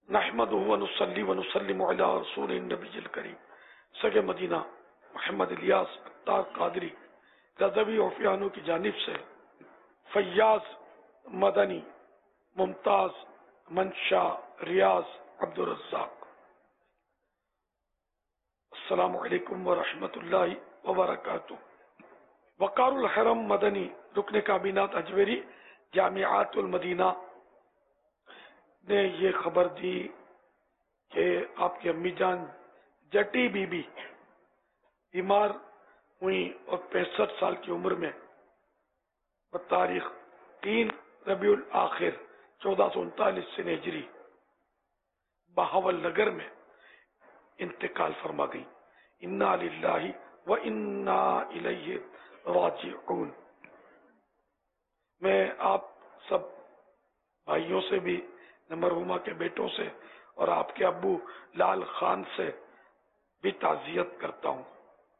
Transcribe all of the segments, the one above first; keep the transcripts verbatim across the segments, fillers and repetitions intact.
نحمده ونصلي ونسلم على رسول النبی الکریم سگے مدینہ محمد الیاس اختار قادری رضوی عفیانو کی جانب سے فیاض مدنی ممتاز منشا ریاض عبدالرزاق. السلام علیکم ورحمۃ اللہ وبرکاتہ. وقار الحرم مدنی رکن کابینات اجویری جامعات المدینہ نے یہ خبر دی کہ آپ کی امی جان جٹی بی بی بیمار ہوئی اور پینسٹھ سال کی عمر میں بتاریخ تین ربیع الاخر چودہ سو انتالیس سے ہجری بہاول نگر میں انتقال فرما گئی. انا للہ و انا الیہ راجعون. میں آپ سب بھائیوں سے بھی مرحومہ کے بیٹوں سے اور آپ کے ابو لال خان سے بھی تعزیت کرتا ہوں.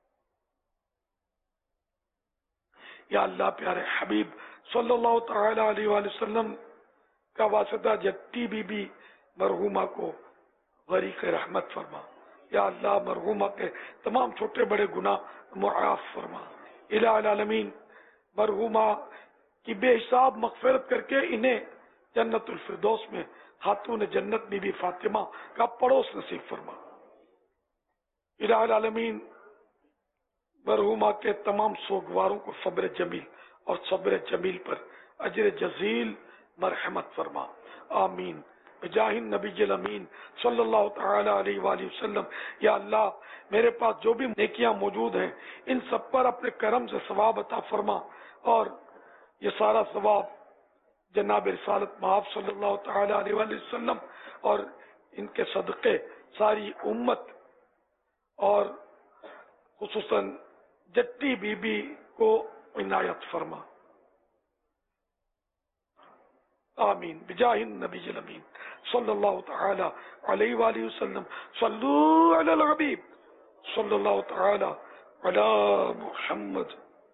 یا اللہ پیارے حبیب صلی اللہ تعالی علیہ وآلہ وسلم کا واسطہ جٹی بی بی مرحومہ کو غریق رحمت فرما. یا اللہ مرحومہ کے تمام چھوٹے بڑے گناہ معاف فرما. الہ العالمین مرحومہ کی بے حساب مغفرت کر کے انہیں جنت الفردوس میں خاتون جنت بی بی فاطمہ کا پڑوس نصیب فرما. الہ العالمین مرحومہ کے تمام سوگواروں کو صبر جمیل اور صبر جمیل پر اجر جزیل مرحمت فرما. آمین بجاہ النبی الامین صلی اللہ تعالی علیہ وآلہ وسلم. یا اللہ میرے پاس جو بھی نیکیاں موجود ہیں ان سب پر اپنے کرم سے ثواب عطا فرما اور یہ سارا ثواب جناب رسالت مآب صلی اللہ تعالی علیہ وآلہ وسلم اور ان کے صدقے ساری امت اور خصوصاً جٹی بی بی کو عنایت فرما. آمین بجاہ النبی الامین صلی اللہ تعالی علیہ وآلہ وسلم. صلو علی الحبیب صلی اللہ تعالی علی محمد.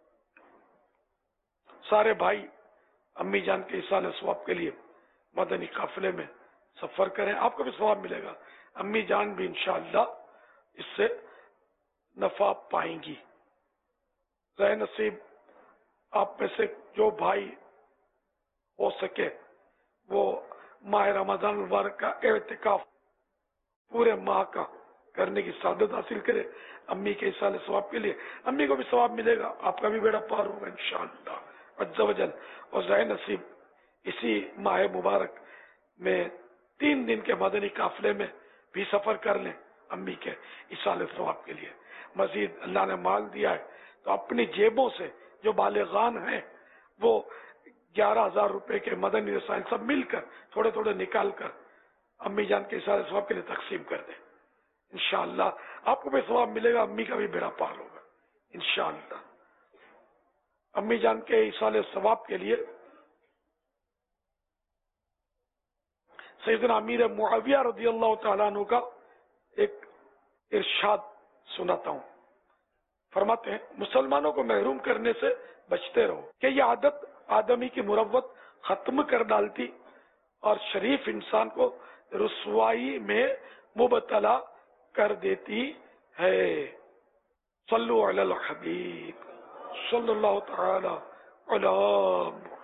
سارے بھائی امی جان کے اصال ثواب کے لیے مدنی قافلے میں سفر کریں، آپ کو بھی ثواب ملے گا، امی جان بھی انشاءاللہ اس سے نفع پائیں گی. رہ نصیب آپ میں سے جو بھائی ہو سکے وہ ماہ رمضان المبارک کا اعتکاف پورے ماہ کا کرنے کی سعادت حاصل کرے امی کے اصال ثواب کے لیے. امی کو بھی ثواب ملے گا، آپ کا بھی بیڑا پار ہوگا انشاءاللہ عز و جل. اور رہ نصیب اسی ماہ مبارک میں تین دن کے مدنی قافلے میں بھی سفر کر لیں امی کے اصال ثواب کے لیے. مزید اللہ نے مال دیا ہے تو اپنی جیبوں سے جو بالغان ہیں وہ گیارہ ہزار روپے کے مدنی رسائل سب مل کر تھوڑے تھوڑے نکال کر امی جان کے اصال ثواب کے لیے تقسیم کر دیں. انشاءاللہ آپ کو بھی ثواب ملے گا، امی کا بھی بیڑا پار ہوگا انشاءاللہ. امی جان کے اصال ثواب کے لیے سیدنا امیر معاویہ رضی اللہ تعالیٰ عنہ کا ایک ارشاد سناتا ہوں. فرماتے ہیں مسلمانوں کو محروم کرنے سے بچتے رہو کہ یہ عادت آدمی کی مروت ختم کر ڈالتی اور شریف انسان کو رسوائی میں مبتلا کر دیتی ہے. صلو علی الحبیب صلی اللہ تعالی علی